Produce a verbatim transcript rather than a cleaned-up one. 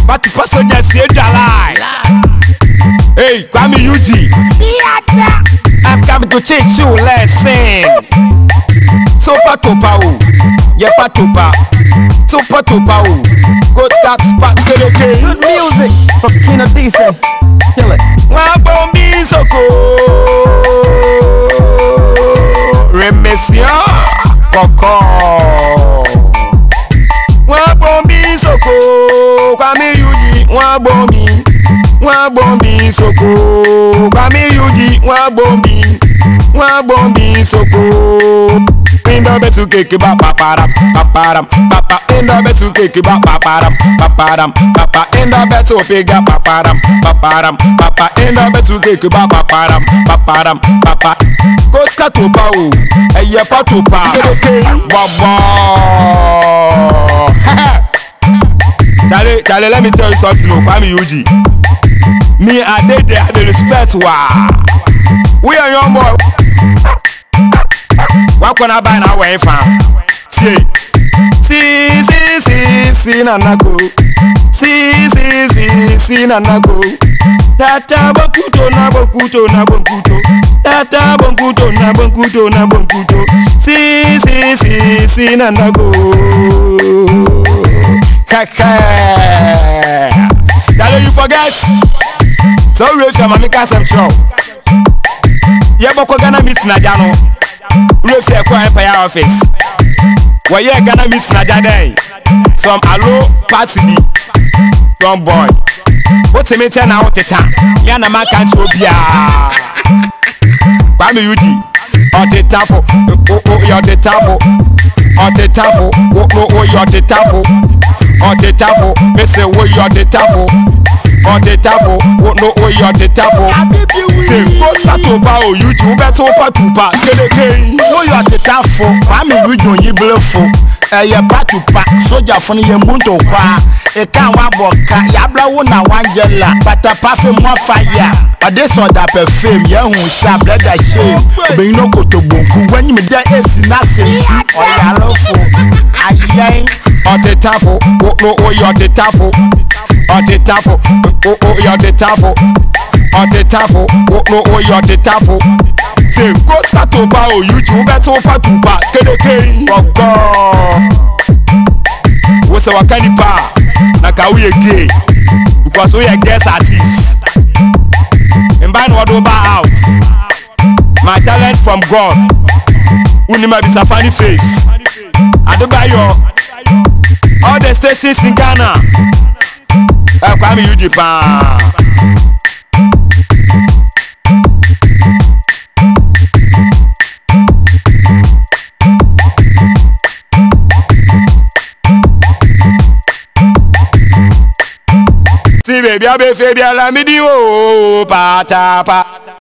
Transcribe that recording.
But the person just said alive. Hey, Kwame U G. I'm coming to teach you lesson. Super tupa o, yepa tupa, super tupa o. Good cat spot to the game. Good music from Kina Decent. Kill it. Wabombi soko, remesia koko. Wabombi soko, Kwame U G. Wabombi, wabombi soko, Kwame U G. Wabombi, wabombi soko. Inda betu keke ba paparam, paparam, papa. Inda betu keke ba paparam, paparam, papa. Inda betu pega paparam, paparam, papa. Inda betu keke ba paparam, paparam, papa. Koska tupa o, eye pa tupa. Baba. Charlie, Charlie, let me tell you something, Kwame U G. Me, I did there, I respect wa. We are young boy. What can I buy now? Way far. See, see, see, see, see, nanako. See, see, see, see, nanako. Tata bonkuto na bonkuto na bonkuto. Tata bonkuto na bonkuto na bonkuto. See, see, see, see, nanako. Kaka. That you forget. So real, some American some show. Yeah, but Ghana meets Najano. Real say Empire office. Where you Ghana meets Najane. Some allo party B. Young boy. What's the matter now? What's the time? Yana man can't show bia. Kwame U G. On the tafo. Oh oh, you're the tafo. On the tafo. Oh oh oh, you're the tafo. On the tafo. Me say oh, you're the tafo. On the tafo, oh no, oh you're the tafo. Say, what's that tupa? Oh, you do better tupa tupa. Oh, you're the tafo. Kwame U G you bluffo. Eh, you're patupa. Soja funny ye mundo kwa. E kan wa boka. Yabla wona wanjela. But a parfum more fire. But this one that perfume. Yeah, who stab let that shame. But you know go to bunku. When you me there is nothing. Oh, you're lawful. Aye, on the tafo, oh no, oh you're the tafo. On the tafo, oh oh you're the tafo. On the tafo, oh no, oh you're the tafo. Say, go start to buy, oh you do better tupa tupa. Skede oh God. What's our candy pa? Naka we gay. Because we are guest artists. And by no over out. My talent from God. Unima be a funny face. I don't buy your all the stations in Ghana. I'm coming you Japan. See baby, I be baby, I me di o pa ta pa.